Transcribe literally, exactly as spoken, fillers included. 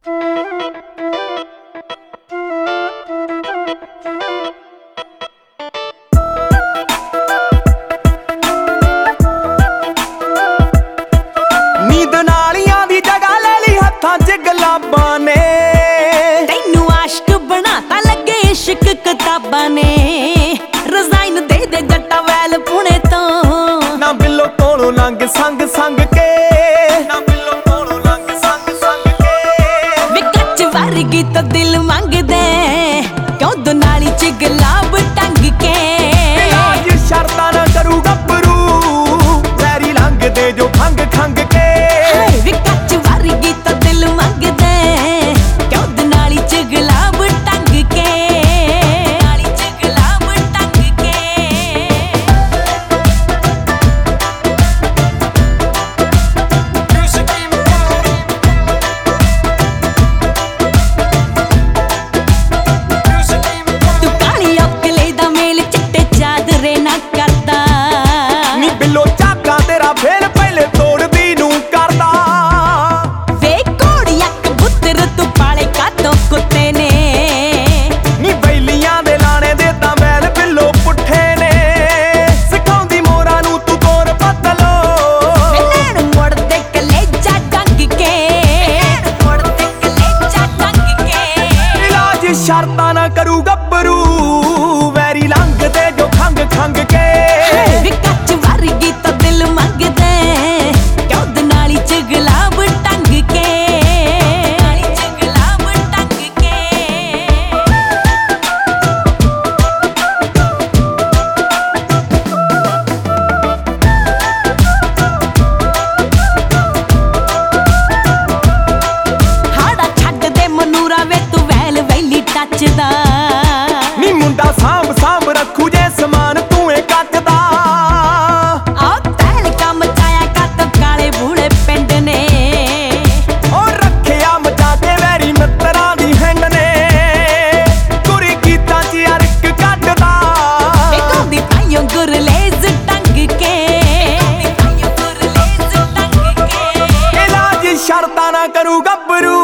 नींद नालियां दी जगह ले ली हत्थां च गुलाबां ने, तैनू आशिक बनाता लगे इश्क किताबां ने। रिजाइन दे दे जट्टा वैल पुणे तो, ना बिल्लो कोलों लंघ संग संग के, ना बिल्लो कोलों लंघ संग संग के। वे कच्च वर्गी तो दिल मंगदे, क्यों दुनाली च गुलाब टंग के। इलाज शर्तां ना करू गब्बरू, वैरी लंघ दे जो खंग खंग के। वे कच्च वर्गी तो दिल मंगदे, क्यों दुनाली च गुलाब टंग के। दुनाली च गुलाब टंग के। तू काली औकले दा मेल चिट्टे चादरे ना करदा, नी बिल्लो झाका तेरा फेल पहले तोड़दी नू करदा। वे घोड़िया कबूतर तू पाले कातों कुत्ते ने। नी बैलियां दे लाने दे तां बैल बिल्लो पुट्ठे ने, सिखाउंदी मोरा नू तू तोर पतलो। वे नैन मुड़दे कलेजा डंग के, मुड़दे कलेजा डंग के। इलाज शर्तां ना करू गब्बरू, वैरी लंघ दे जो खंग खंग के। वे कच्च वर्गी तो दिल मंगदे, क्यों दुनाली च गुलाब टंग के। दुनाली च गुलाब टंग के। हाड़ा छड्ड दे मनूरा वे तू वैल वैली टचदा। नी मुंडा सांभ सांभ रखू जे समान तू ए कटदा। आ तैल कम चाया कत काले बूढ़े पिंड ने। ओ रखिया मचा के वैरी मित्तरां दी हैंड ने, कुरी गीतां च अरक कटदा। वे गाउंदी ताइयों गुरलेज टंग के। गाउंदी ताइयों गुरलेज टंग के। इलाज शर्तां ना करू गब्बरू,